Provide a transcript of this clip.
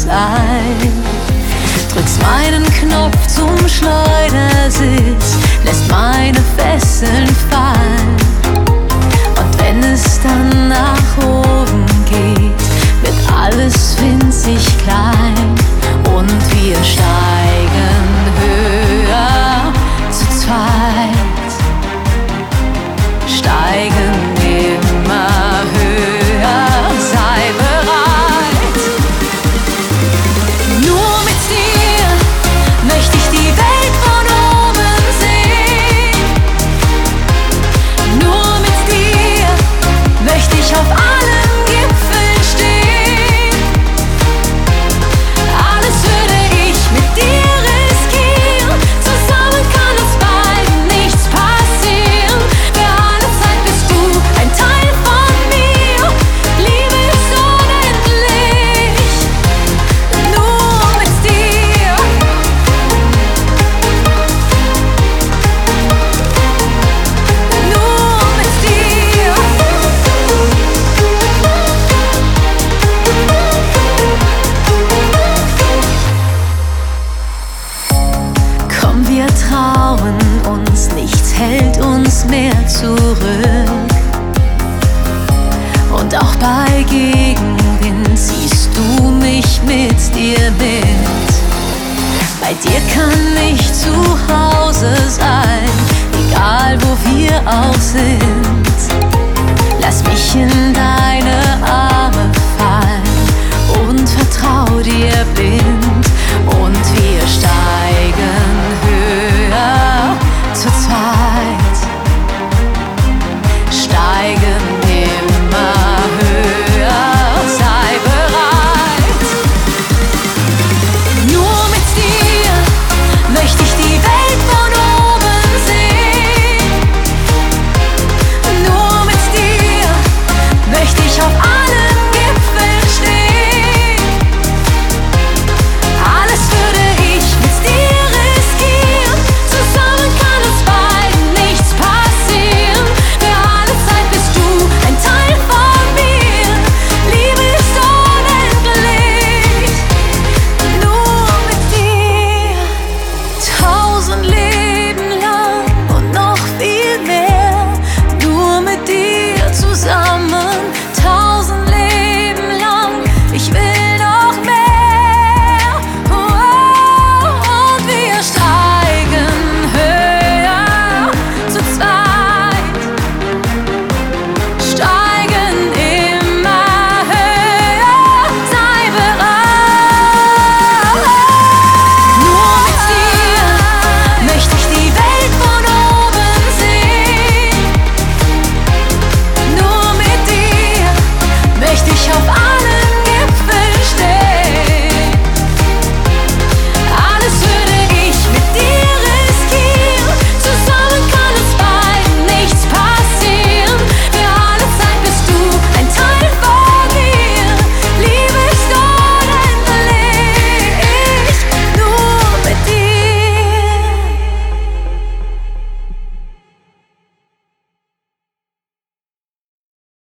ein. Drückst meinen Knopf zum Schleudersitz, lässt meine Fesseln fallen. Und wenn es dann nach oben geht, wird alles winzig klein. Und wir steigen höher zu zweit, steigen immer höher, sei bereit. Nur mit dir möchte ich die Welt von oben sehen. Nur mit dir möchte ich auf allen Gipfeln stehen. Alles würde ich mit dir riskieren. Zusammen kann uns beiden nichts passieren. Für alle Zeit bist du ein Teil von mir. Liebe ist unendlich. Nur mit dir. Nur mit dir. Komm, wir trauen uns, nichts hält uns mehr zurück. Und auch bei Gegenwind ziehst du mich mit dir mit. Bei dir kann ich zu Hause sein, egal wo wir auch sind. Lass mich in dein